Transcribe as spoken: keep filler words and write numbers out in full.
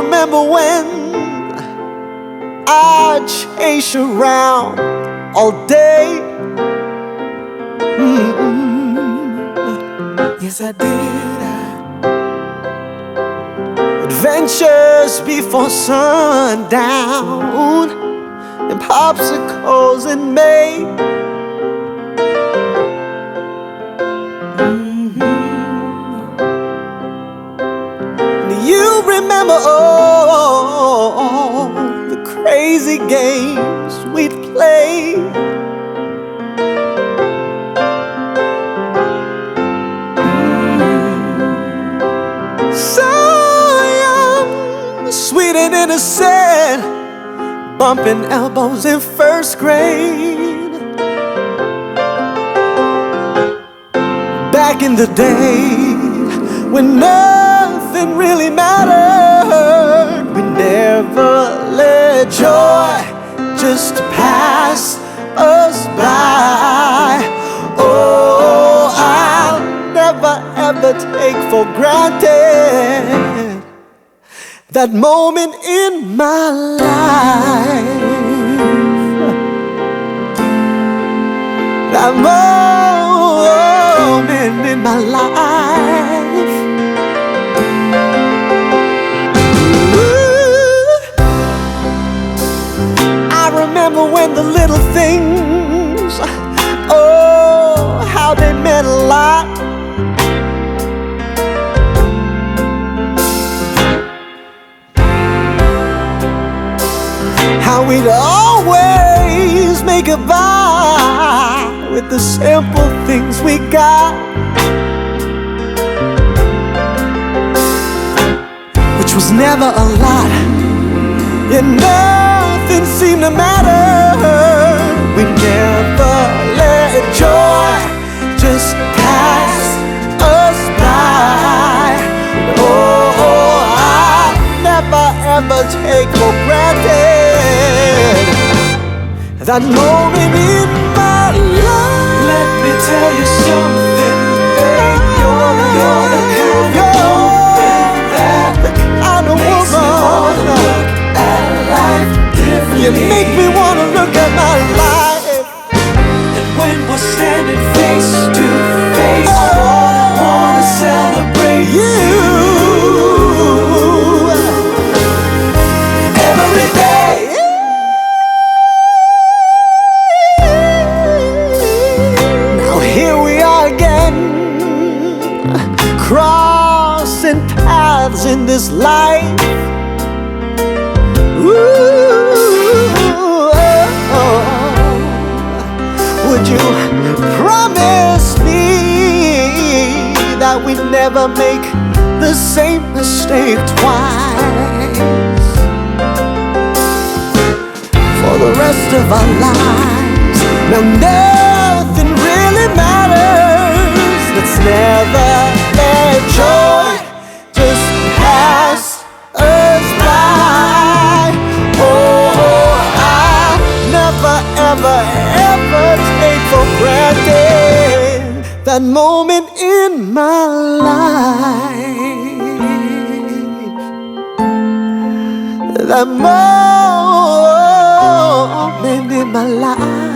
remember when I chase you around all day? Mm-mm. Yes, I did. Adventures before sundown and popsicles in May. Mm-hmm. And you remember all the crazy games we'd play. Mm-hmm. So sweet and innocent, bumping elbows in first grade. Back in the day when nothing really mattered, we never let joy just pass us by. Oh, I'll never ever take for granted that moment in my life, that moment in my life. Ooh, I remember when the little things, oh, how they meant a lot. How we'd always make a buy with the simple things we got, which was never a lot, yet nothing seemed to matter. We never let joy just pass us by. Oh, I'll never ever take for granted that moment in my life. Let me tell you something, babe. You're, you're the kind of woman that the kind of makes woman. me wanna look at life differently. You make me wanna look at my life. And when we're standing face to face, I wanna, wanna celebrate you every day. Crossing paths in this life. Ooh, oh, oh. Would you promise me that we'd never make the same mistake twice for the rest of our lives? Now nothing really matters. Let's never let joy just pass us by. Oh, I never, ever, ever take for granted that moment in my life, that moment in my life.